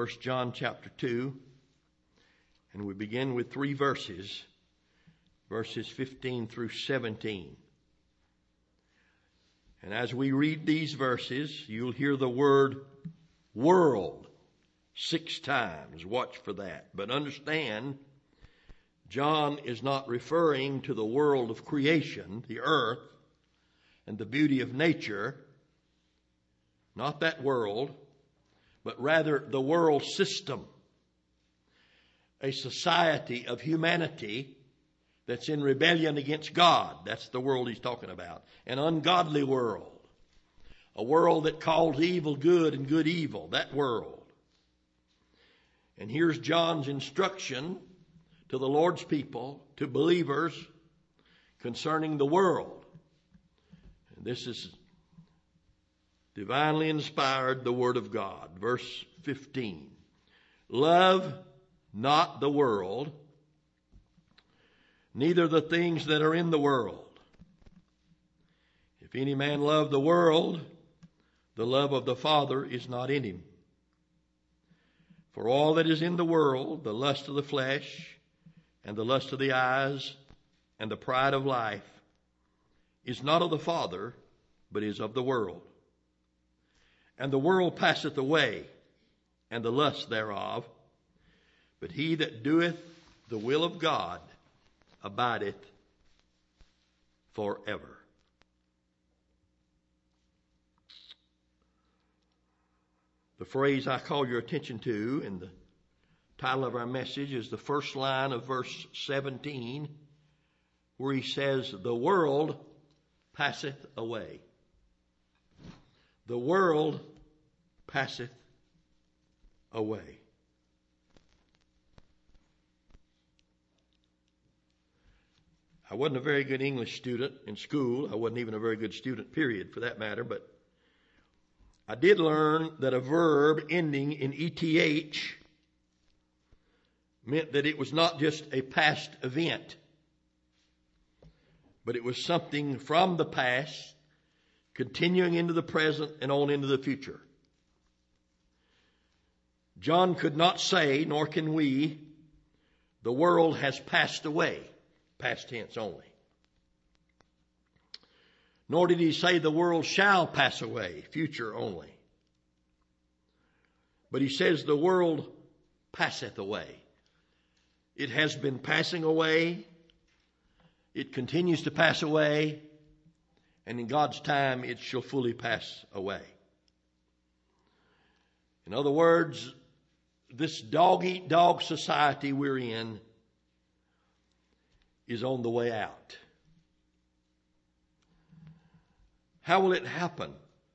1 John chapter 2, and we begin with 3 verses, verses 15 through 17. And as we read these verses, you'll hear the word world 6 times. Watch for that. But understand, John is not referring to the world of creation, the earth, and the beauty of nature. Not that world, but rather the world system. A society of humanity that's in rebellion against God. That's the world he's talking about. An ungodly world. A world that calls evil good and good evil. That world. And here's John's instruction to the Lord's people, to believers, concerning the world. And this is divinely inspired, the Word of God. Verse 15. Love not the world, neither the things that are in the world. If any man love the world, the love of the Father is not in him. For all that is in the world, the lust of the flesh, and the lust of the eyes, and the pride of life, is not of the Father, but is of the world. And the world passeth away, and the lust thereof, but he that doeth the will of God abideth forever. The phrase I call your attention to in the title of our message is the first line of verse 17, where he says, the world passeth away. The world passeth away. I wasn't a very good English student in school. I wasn't even a very good student, period, for that matter. But I did learn that a verb ending in ETH meant that it was not just a past event, but it was something from the past, continuing into the present and on into the future. John could not say, nor can we, the world has passed away. Past tense only. Nor did he say the world shall pass away, future only. But he says the world passeth away. It has been passing away. It continues to pass away. And in God's time, it shall fully pass away. In other words, this dog-eat-dog society we're in is on the way out. How will it happen?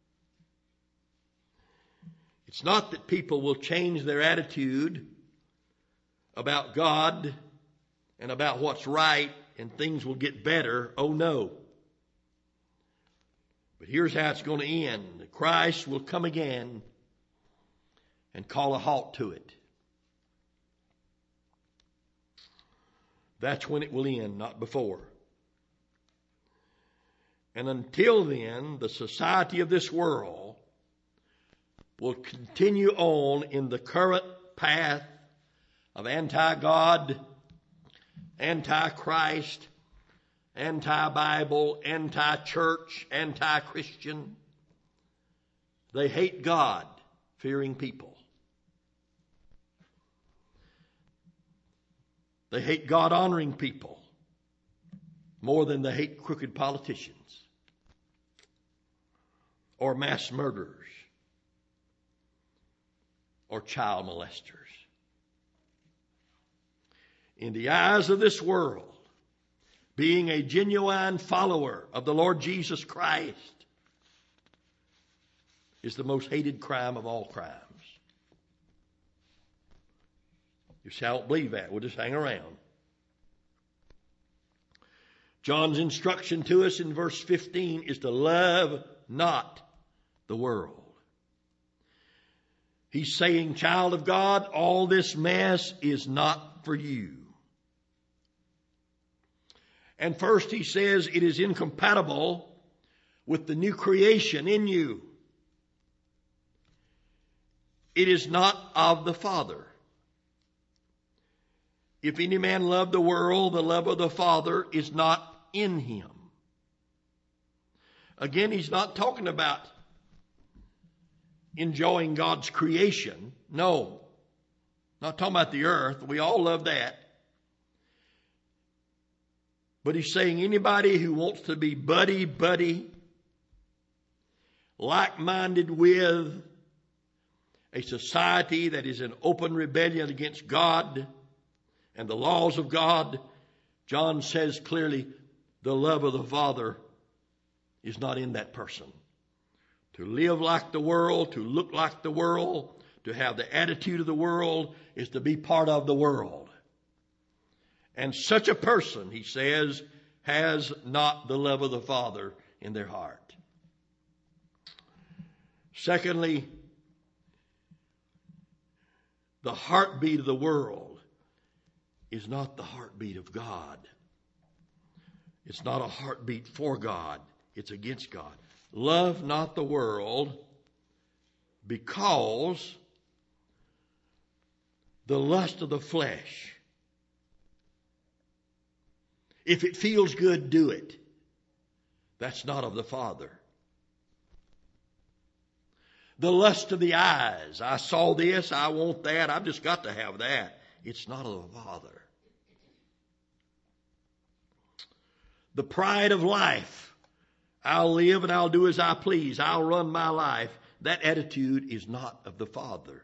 It's not that people will change their attitude about God and about what's right and things will get better. Oh no. But here's how it's going to end. Christ will come again and call a halt to it. That's when it will end, not before. And until then, the society of this world will continue on in the current path of anti-God, anti-Christ, anti-Bible, anti-church, anti-Christian. They hate God-fearing people. They hate God-honoring people more than they hate crooked politicians or mass murderers or child molesters. In the eyes of this world, being a genuine follower of the Lord Jesus Christ is the most hated crime of all crimes. You say, I don't believe that. We'll just hang around. John's instruction to us in verse 15 is to love not the world. He's saying, child of God, all this mess is not for you. And first he says it is incompatible with the new creation in you. it is not of the Father. If any man love the world, the love of the Father is not in him. Again, he's not talking about enjoying God's creation. No. Not talking about the earth. We all love that. But he's saying anybody who wants to be buddy, like-minded with a society that is in open rebellion against God and the laws of God, John says clearly the love of the Father is not in that person. To live like the world, to look like the world, to have the attitude of the world is to be part of the world. And such a person, he says, has not the love of the Father in their heart. Secondly, the heartbeat of the world is not the heartbeat of God. It's not a heartbeat for God. It's against God. Love not the world, because the lust of the flesh, if it feels good, do it. That's not of the Father. The lust of the eyes, I saw this, I want that, I've just got to have that. It's not of the Father. The pride of life, I'll live and I'll do as I please, I'll run my life. That attitude is not of the Father.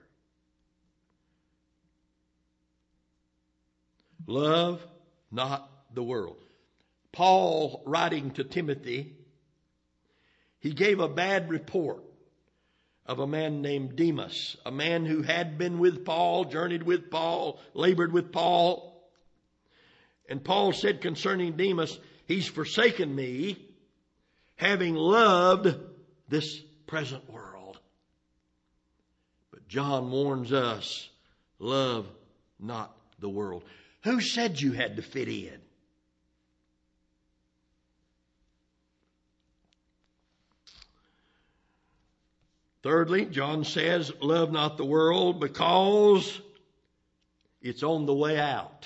Love not the world. Paul, writing to Timothy, he gave a bad report of a man named Demas, a man who had been with Paul, journeyed with Paul, labored with Paul. And Paul said concerning Demas, he's forsaken me, having loved this present world. But John warns us, love not the world. Who said you had to fit in? Thirdly, John says, love not the world, because it's on the way out.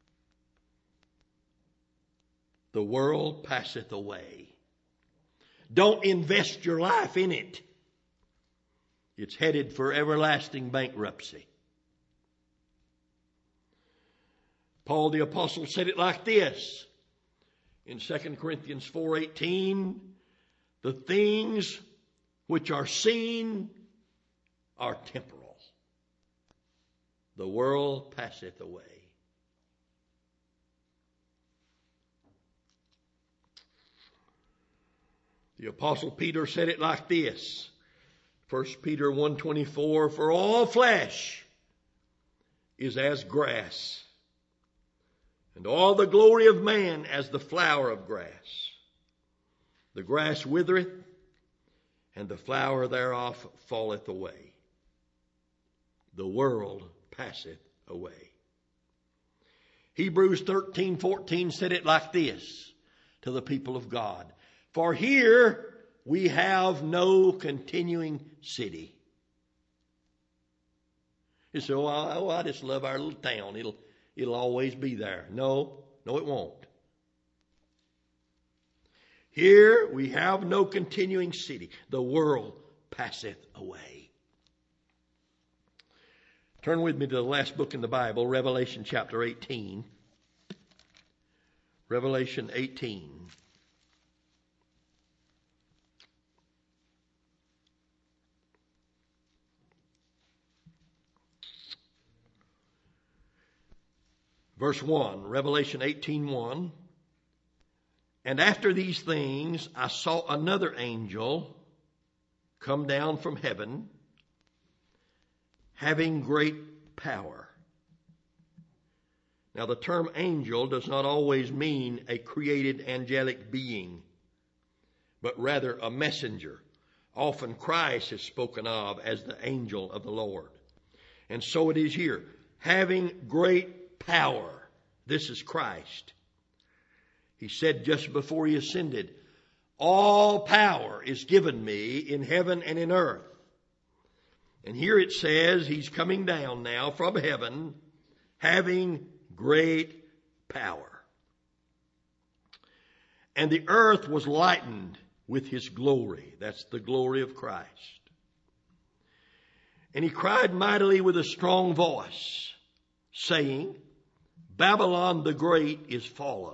The world passeth away. Don't invest your life in it. It's headed for everlasting bankruptcy. Paul the Apostle said it like this in 2 Corinthians 4:18, the things which are seen are temporal. The world passeth away. The Apostle Peter said it like this, 1 Peter 1:24, for all flesh is as grass, and all the glory of man as the flower of grass. The grass withereth, and the flower thereof falleth away. The world passeth away. Hebrews 13:14 said it like this to the people of God. For here we have no continuing city. You say, oh, I just love our little town. It'll always be there. No, it won't. Here we have no continuing city. The world passeth away. Turn with me to the last book in the Bible, Revelation chapter 18. Revelation 18. Verse 1, Revelation 18:1. And after these things, I saw another angel come down from heaven, having great power. Now, the term angel does not always mean a created angelic being, but rather a messenger. Often Christ is spoken of as the angel of the Lord. And so it is here. Having great power. This is Christ. He said just before he ascended, all power is given me in heaven and in earth. And here it says he's coming down now from heaven, having great power. And the earth was lightened with his glory. That's the glory of Christ. And he cried mightily with a strong voice, saying, Babylon the great is fallen,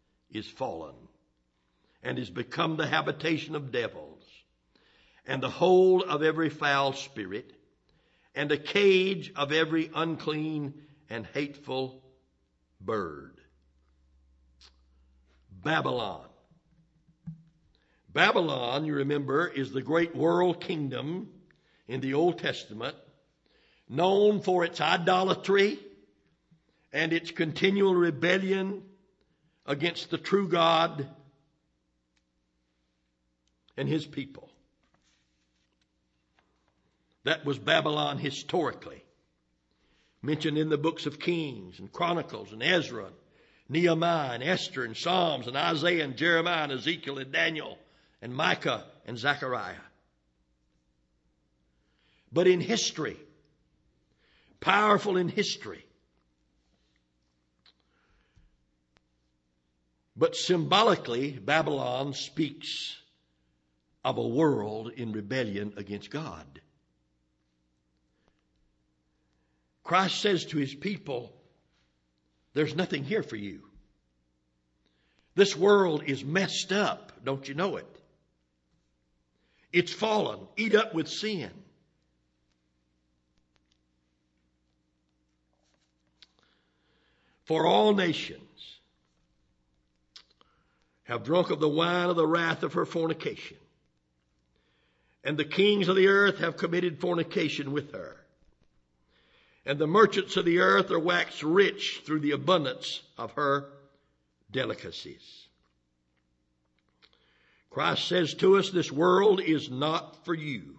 and is become the habitation of devils, and the hold of every foul spirit, and a cage of every unclean and hateful bird. Babylon. Babylon, you remember, is the great world kingdom in the Old Testament, known for its idolatry and its continual rebellion against the true God and his people. That was Babylon historically, mentioned in the books of Kings and Chronicles and Ezra, Nehemiah and Esther and Psalms and Isaiah and Jeremiah and Ezekiel and Daniel and Micah and Zechariah. But in history, powerful in history, but symbolically, Babylon speaks of a world in rebellion against God. Christ says to his people, there's nothing here for you. This world is messed up. Don't you know it? It's fallen, eat up with sin. For all nations have drunk of the wine of the wrath of her fornication, and the kings of the earth have committed fornication with her. And the merchants of the earth are waxed rich through the abundance of her delicacies. Christ says to us, this world is not for you.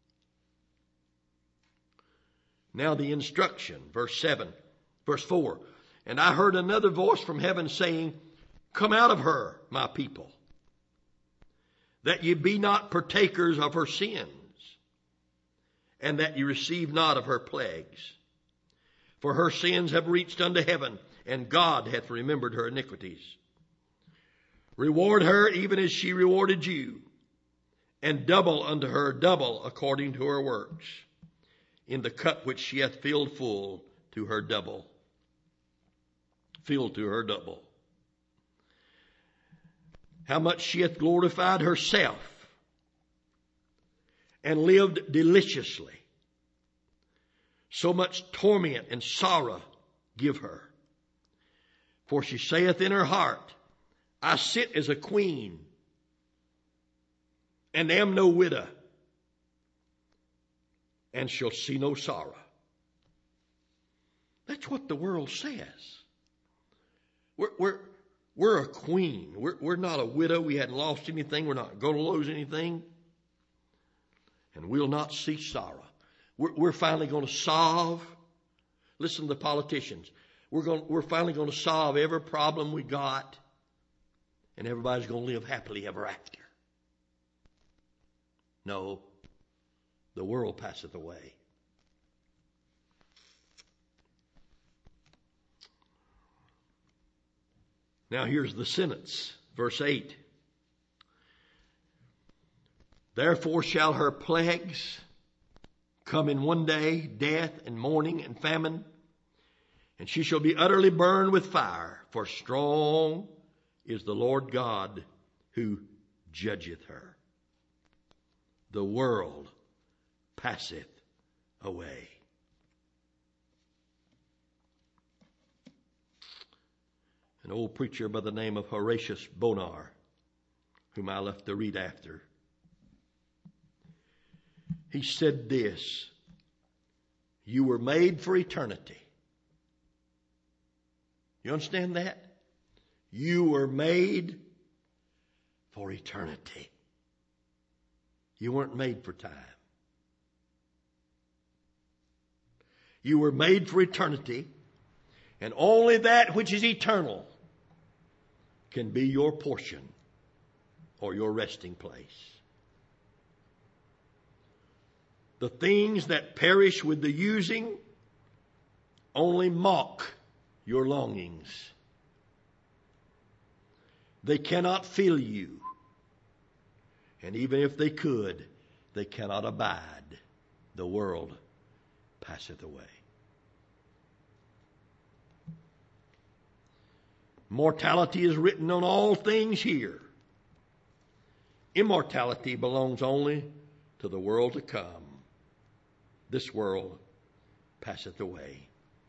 Now the instruction, verse 4. And I heard another voice from heaven saying, come out of her, my people, that ye be not partakers of her sins, and that ye receive not of her plagues. For her sins have reached unto heaven, and God hath remembered her iniquities. Reward her even as she rewarded you, and double unto her double according to her works, in the cup which she hath filled full to her double. Filled to her double. How much she hath glorified herself, and lived deliciously. So much torment and sorrow give her. For she saith in her heart, I sit as a queen, and am no widow, and shall see no sorrow. That's what the world says. We're a queen. We're not a widow. We hadn't lost anything. We're not going to lose anything. And we'll not see sorrow. We're finally going to solve. Listen to the politicians. We're finally going to solve every problem we got, and everybody's going to live happily ever after. No, the world passeth away. Now here's the sentence, verse 8. Therefore shall her plagues come in one day, death and mourning and famine, and she shall be utterly burned with fire, for strong is the Lord God who judgeth her. The world passeth away. An old preacher by the name of Horatius Bonar, whom I left to read after, he said this: you were made for eternity. You understand that? You were made for eternity. You weren't made for time. You were made for eternity, and only that which is eternal can be your portion or your resting place. The things that perish with the using only mock your longings. They cannot fill you. And even if they could, they cannot abide. The world passeth away. Mortality is written on all things here. Immortality belongs only to the world to come. This world passeth away.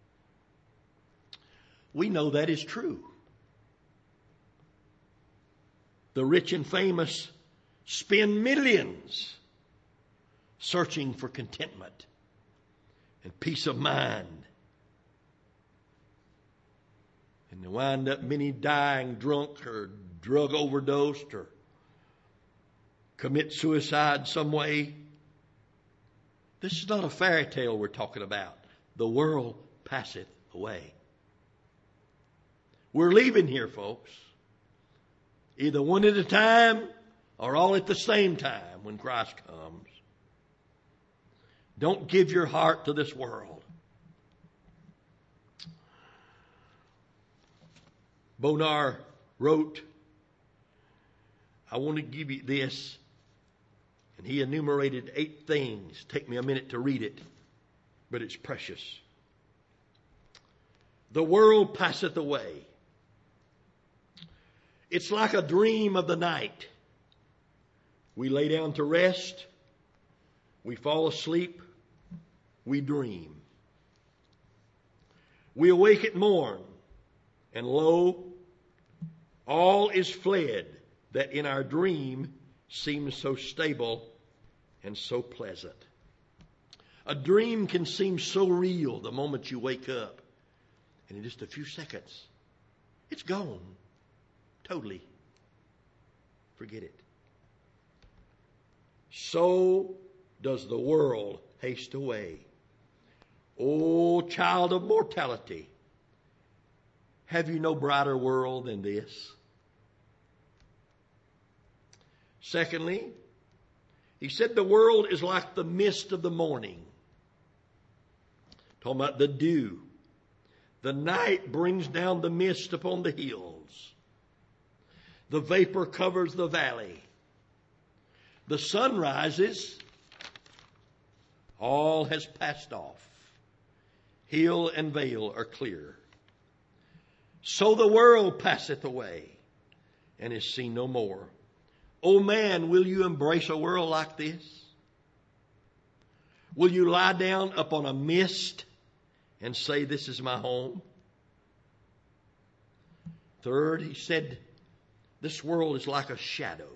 We know that is true. The rich and famous spend millions searching for contentment and peace of mind. And they wind up many dying drunk or drug overdosed or commit suicide some way. This is not a fairy tale we're talking about. The world passeth away. We're leaving here, folks. Either one at a time or all at the same time when Christ comes. Don't give your heart to this world. Bonar wrote, I want to give you this. And he enumerated 8 things. Take me a minute to read it, but it's precious. The world passeth away. It's like a dream of the night. We lay down to rest. We fall asleep. We dream. We awake at morn, and lo, all is fled that in our dream seems so stable and so pleasant. A dream can seem so real the moment you wake up, and in just a few seconds, it's gone. Totally. Forget it. So does the world haste away. O child of mortality, have you no brighter world than this? Secondly, he said the world is like the mist of the morning. Talking about the dew. The night brings down the mist upon the hills. The vapor covers the valley. The sun rises. All has passed off. Hill and vale are clear. So the world passeth away and is seen no more. O man, will you embrace a world like this? Will you lie down upon a mist and say, this is my home? Third, he said, this world is like a shadow.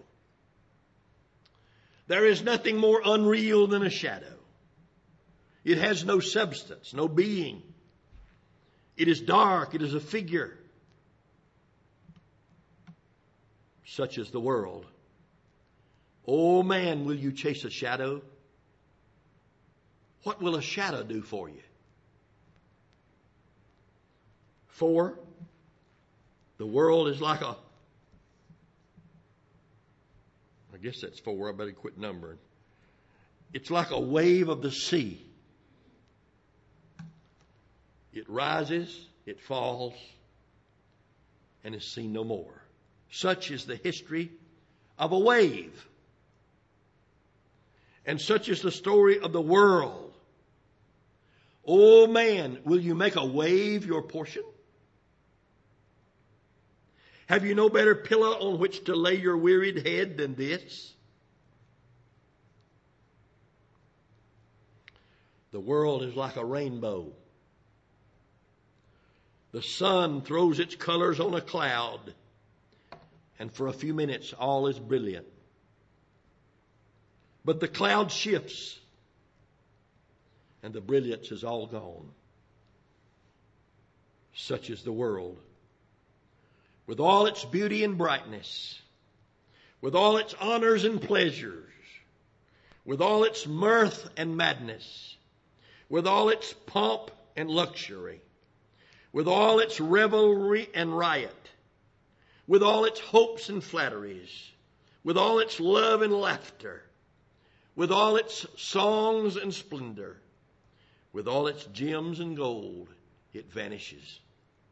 There is nothing more unreal than a shadow. It has no substance, no being. It is dark. It is a figure. Such is the world. Oh man, will you chase a shadow? What will a shadow do for you? 4, the world is like a... I guess that's 4. I better quit numbering. It's like a wave of the sea. It rises, it falls, and is seen no more. Such is the history of a wave. And such is the story of the world. Oh man, will you make a wave your portion? Have you no better pillow on which to lay your wearied head than this? The world is like a rainbow. The sun throws its colors on a cloud, and for a few minutes all is brilliant. But the cloud shifts, and the brilliance is all gone. Such is the world. With all its beauty and brightness, with all its honors and pleasures, with all its mirth and madness, with all its pomp and luxury, with all its revelry and riot, with all its hopes and flatteries, with all its love and laughter, with all its songs and splendor, with all its gems and gold, it vanishes.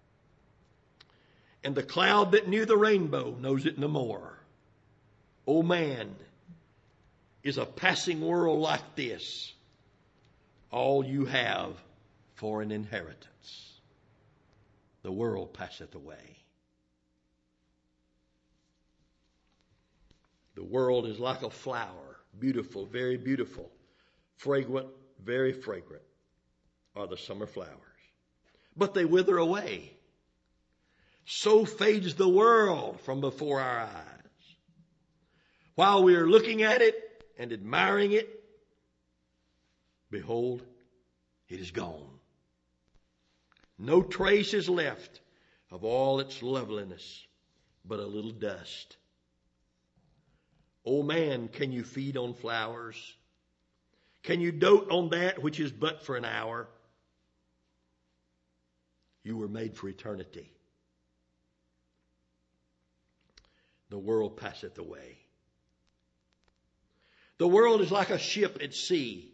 And the cloud that knew the rainbow knows it no more. O man, is a passing world like this all you have for an inheritance? The world passeth away. The world is like a flower, beautiful, very beautiful, fragrant, very fragrant, are the summer flowers. But they wither away. So fades the world from before our eyes. While we are looking at it and admiring it, behold, it is gone. No trace is left of all its loveliness, but a little dust. O man, can you feed on flowers? Can you dote on that which is but for an hour? You were made for eternity. The world passeth away. The world is like a ship at sea,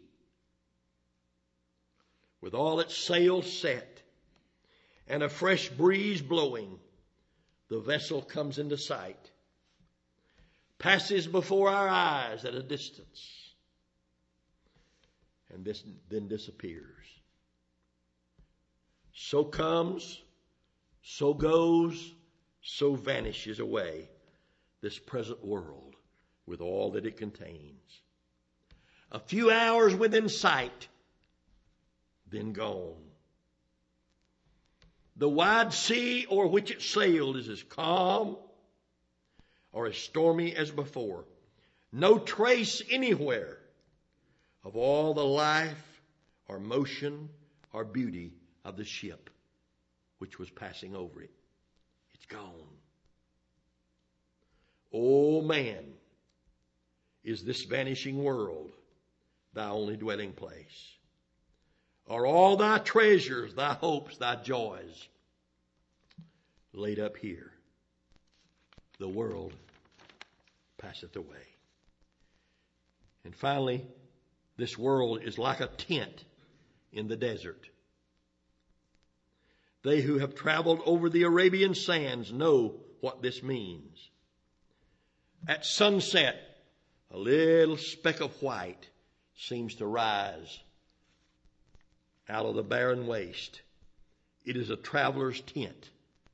with all its sails set and a fresh breeze blowing. The vessel comes into sight, passes before our eyes at a distance, and then disappears. So comes, so goes, so vanishes away this present world with all that it contains. A few hours within sight, then gone. The wide sea o'er which it sailed is as calm or as stormy as before. No trace anywhere of all the life or motion or beauty of the ship which was passing over it. It's gone. O man, is this vanishing world thy only dwelling place? Are all thy treasures, thy hopes, thy joys laid up here? The world passeth away. And finally, this world is like a tent in the desert. They who have traveled over the Arabian sands know what this means. At sunset, a little speck of white seems to rise out of the barren waste. It is a traveler's tent.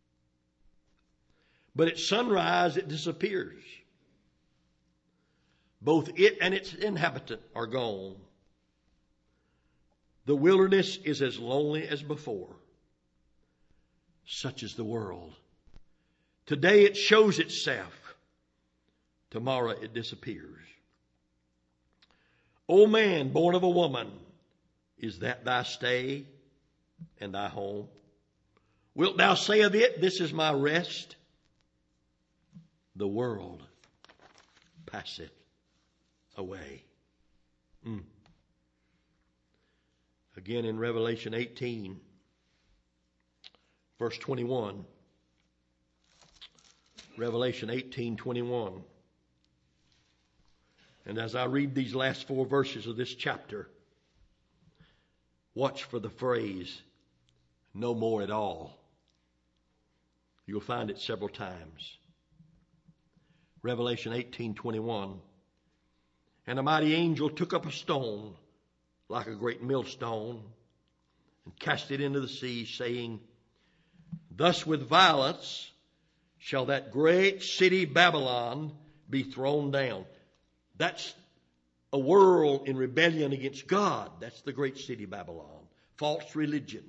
But at sunrise, it disappears. Both it and its inhabitant are gone. The wilderness is as lonely as before. Such is the world. Today it shows itself. Tomorrow it disappears. O man, born of a woman, is that thy stay and thy home? Wilt thou say of it, this is my rest? The world passeth away. Again in Revelation 18, verse 21. Revelation 18:21. And as I read these last 4 verses of this chapter, watch for the phrase, no more at all. You'll find it several times. Revelation 18:21. And a mighty angel took up a stone like a great millstone and cast it into the sea, saying, thus with violence shall that great city Babylon be thrown down. That's a world in rebellion against God. That's the great city Babylon. False religion.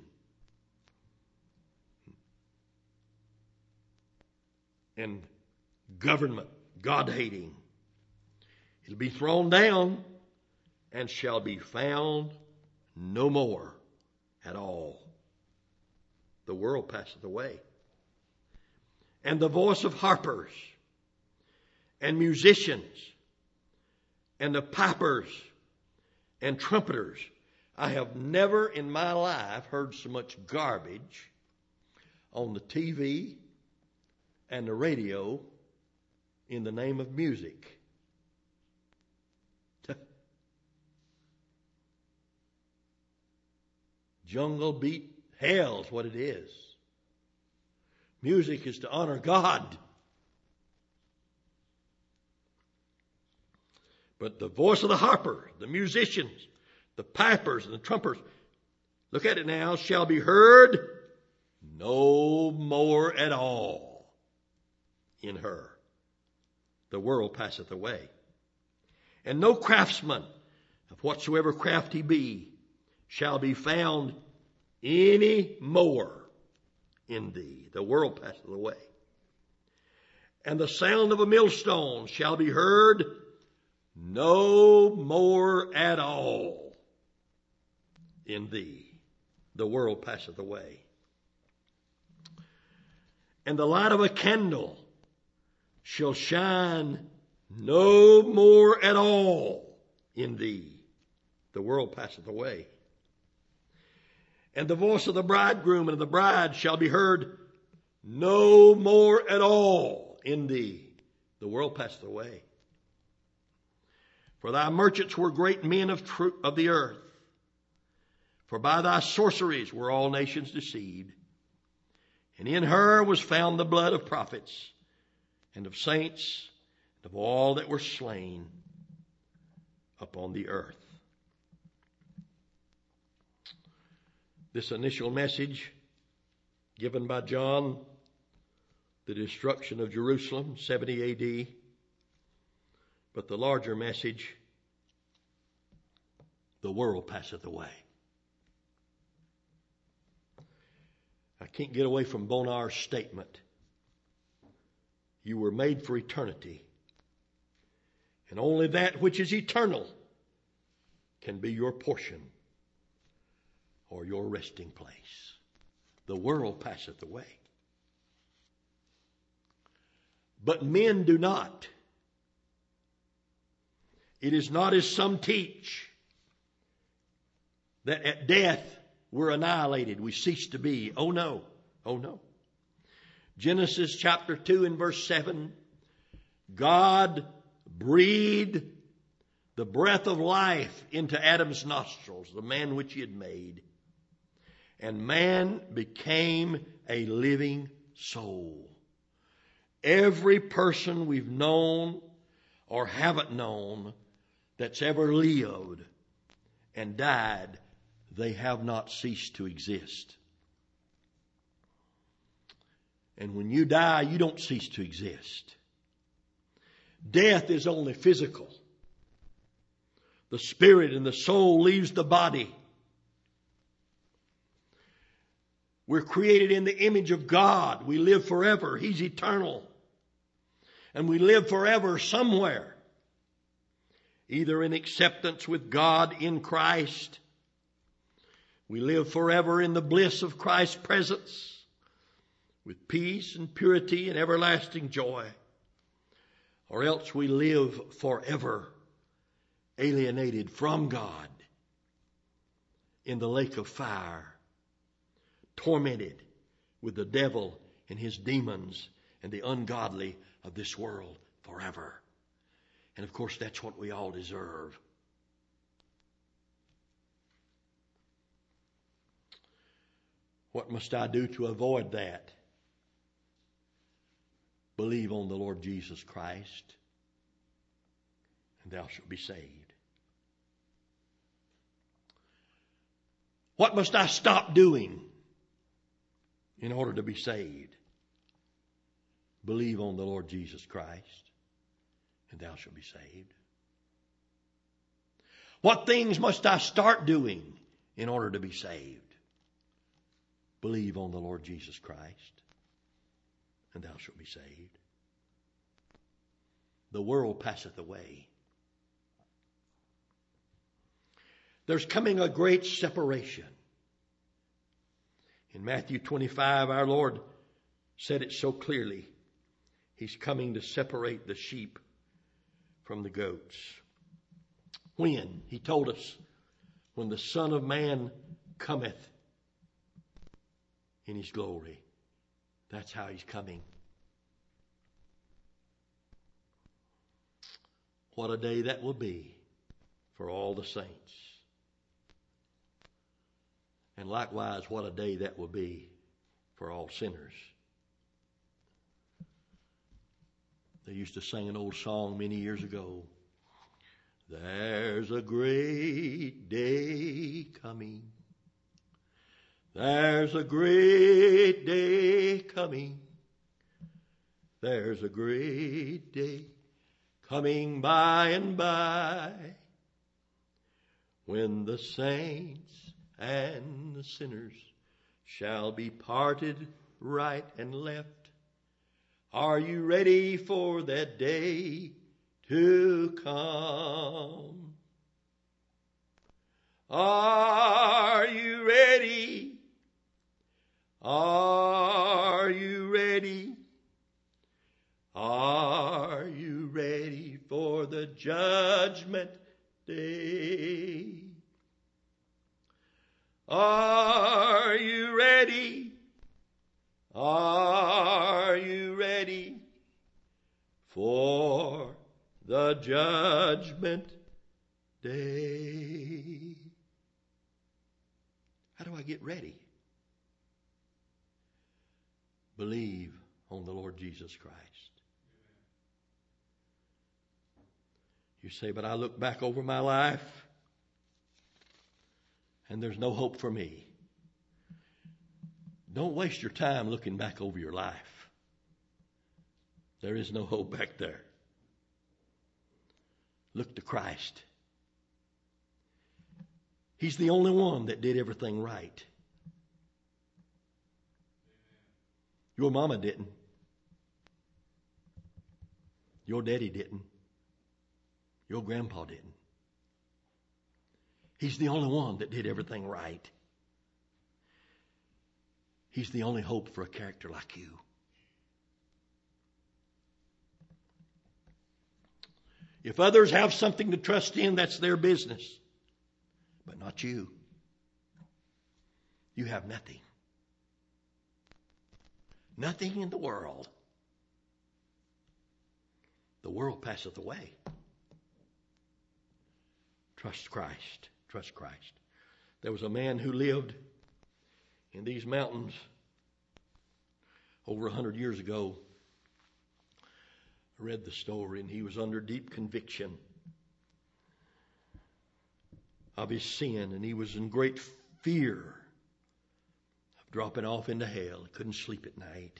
And government, God-hating. It'll be thrown down and shall be found no more at all. The world passeth away. And the voice of harpers and musicians and the pipers and trumpeters. I have never in my life heard so much garbage on the TV and the radio in the name of music. jungle beat hell's what it is. Music is to honor God. But the voice of the harper, the musicians, the pipers, and the trumpers, look at it now, shall be heard no more at all in her. The world passeth away. And no craftsman of whatsoever craft he be shall be found any more in thee. The world passeth away. And the sound of a millstone shall be heard no more at all in thee. The world passeth away. And the light of a candle shall shine no more at all in thee. The world passeth away. And the voice of the bridegroom and of the bride shall be heard no more at all in thee. The world passeth away. For thy merchants were great men of the earth. For by thy sorceries were all nations deceived. And in her was found the blood of prophets and of saints and of all that were slain upon the earth. This initial message given by John, the destruction of Jerusalem, 70 A.D., but the larger message, the world passeth away. I can't get away from Bonar's statement. You were made for eternity. And only that which is eternal can be your portion or your resting place. The world passeth away. But men do not. It is not as some teach that at death we're annihilated, we cease to be. Oh no, oh no. Genesis chapter 2 and verse 7, God breathed the breath of life into Adam's nostrils, the man which he had made. And man became a living soul. Every person we've known or haven't known that's ever lived and died, they have not ceased to exist. And when you die, you don't cease to exist. Death is only physical. The spirit and the soul leaves the body. We're created in the image of God. We live forever. He's eternal. And we live forever somewhere. Either in acceptance with God in Christ. We live forever in the bliss of Christ's presence. With peace and purity and everlasting joy. Or else we live forever alienated from God in the lake of fire, tormented with the devil and his demons and the ungodly of this world forever. And of course, that's what we all deserve. What must I do to avoid that? Believe on the Lord Jesus Christ, and thou shalt be saved. What must I stop doing in order to be saved? Believe on the Lord Jesus Christ, and thou shalt be saved. What things must I start doing in order to be saved? Believe on the Lord Jesus Christ, and thou shalt be saved. The world passeth away. There's coming a great separation. In Matthew 25, our Lord said it so clearly. He's coming to separate the sheep from the goats. When? He told us, when the Son of Man cometh in his glory. That's how he's coming. What a day that will be for all the saints. And likewise, what a day that will be for all sinners. They used to sing an old song many years ago. There's a great day coming. There's a great day coming. There's a great day coming by and by, when the saints and the sinners shall be parted right and left. Are you ready for that day to come? Are you ready? Are you ready? Are you ready for the judgment day? Are you ready? Are you ready for the judgment day? How do I get ready? Believe on the Lord Jesus Christ. You say, but I look back over my life and there's no hope for me. Don't waste your time looking back over your life. There is no hope back there. Look to Christ. He's the only one that did everything right. Your mama didn't. Your daddy didn't. Your grandpa didn't. He's the only one that did everything right. He's the only hope for a character like you. If others have something to trust in, that's their business. But not you. You have nothing. Nothing in the world. The world passeth away. Trust Christ. Trust Christ. There was a man who lived in these mountains over 100 years ago. I read the story, and he was under deep conviction of his sin, and he was in great fear of dropping off into hell. He couldn't sleep at night.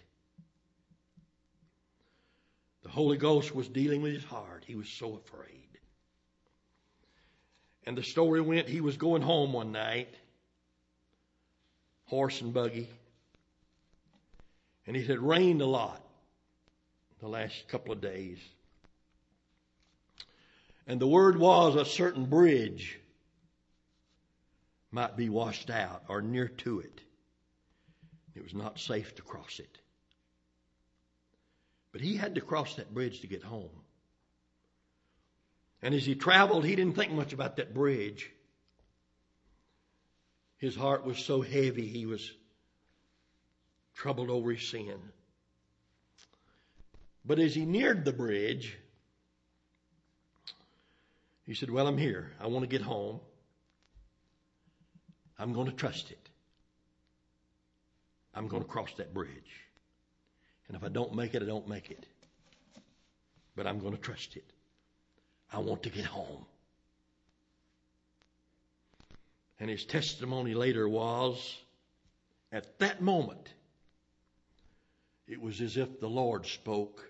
The Holy Ghost was dealing with his heart. He was so afraid. And the story went, he was going home one night, horse and buggy, and it had rained a lot the last couple of days. And the word was a certain bridge might be washed out or near to it. It was not safe to cross it. But he had to cross that bridge to get home. And as he traveled, he didn't think much about that bridge. His heart was so heavy, he was troubled over his sin. But as he neared the bridge, he said, well, I'm here. I want to get home. I'm going to trust it. I'm going to cross that bridge. And if I don't make it, I don't make it. But I'm going to trust it. I want to get home. And his testimony later was, at that moment, it was as if the Lord spoke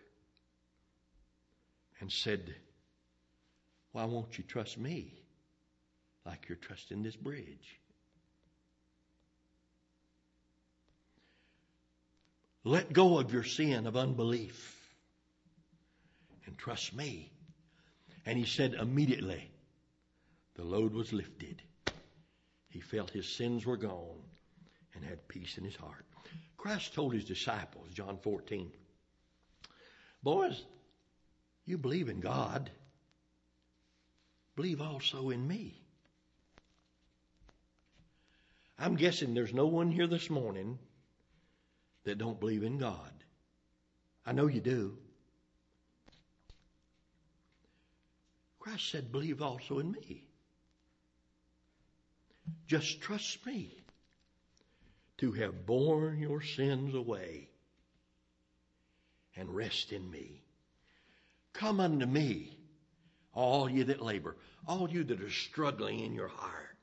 and said, why won't you trust me like you're trusting this bridge? Let go of your sin of unbelief and trust me. And he said immediately, the load was lifted. He felt his sins were gone and had peace in his heart. Christ told his disciples, John 14, boys, you believe in God. Believe also in me. I'm guessing there's no one here this morning that don't believe in God. I know you do. Christ said, believe also in me. Just trust me. to have borne your sins away and rest in me. Come unto me, all you that labor, all you that are struggling in your heart,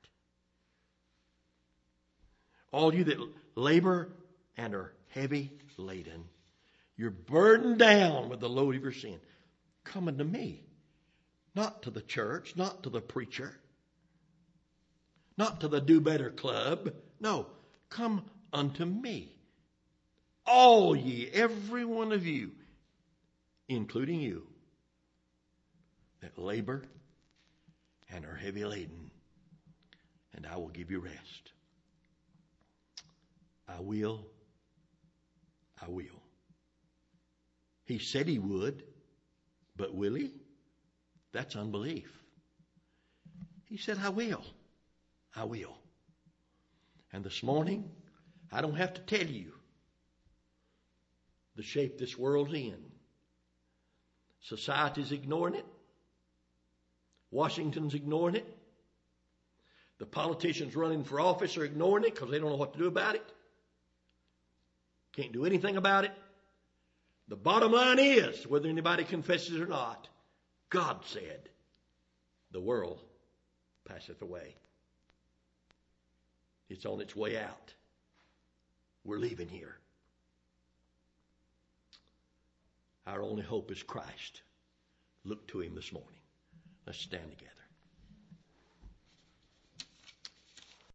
all you that labor and are heavy laden. You're burdened down with the load of your sin. Come unto me. Not to the church, not to the preacher, not to the Do Better Club. No, come unto me. All ye, every one of you, including you, that labor and are heavy laden, and I will give you rest. I will. I will. He said he would, but will he? That's unbelief. He said, I will. I will. And this morning, I don't have to tell you the shape this world's in. Society's ignoring it. Washington's ignoring it. The politicians running for office are ignoring it because they don't know what to do about it. Can't do anything about it. The bottom line is, whether anybody confesses it or not, God said, the world passeth away. It's on its way out. We're leaving here. Our only hope is Christ. Look to him this morning. Let's stand together.